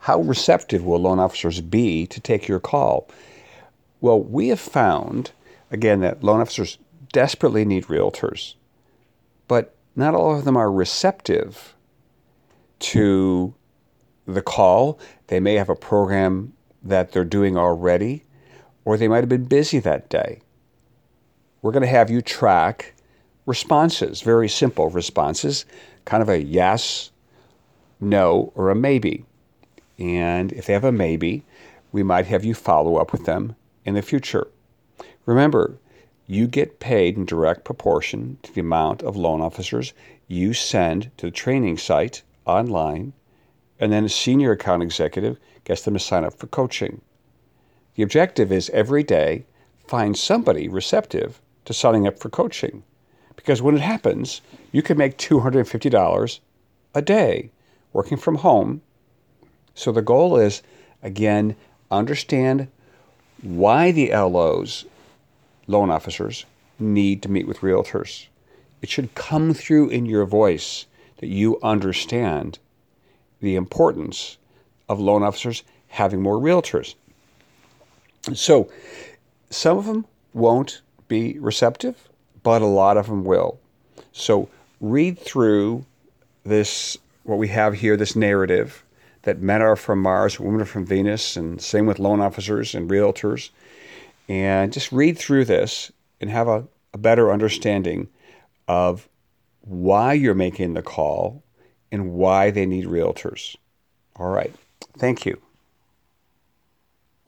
how receptive will loan officers be to take your call? Well, we have found, again, that loan officers desperately need realtors, but not all of them are receptive to the call. They may have a program that they're doing already, or they might have been busy that day. We're going to have you track responses, very simple responses, kind of a yes, no, or a maybe. And if they have a maybe, we might have you follow up with them in the future. Remember, you get paid in direct proportion to the amount of loan officers you send to the training site online, and then a senior account executive gets them to sign up for coaching. The objective is every day find somebody receptive to signing up for coaching, because when it happens, you can make $250 a day working from home. So the goal is, again, understand why the LOs, loan officers, need to meet with realtors. It should come through in your voice that you understand the importance of loan officers having more realtors. So some of them won't be receptive, but a lot of them will. So read through this, what we have here, this narrative that men are from Mars, women are from Venus, and same with loan officers and realtors. And just read through this and have a better understanding of why you're making the call and why they need realtors. All right. Thank you.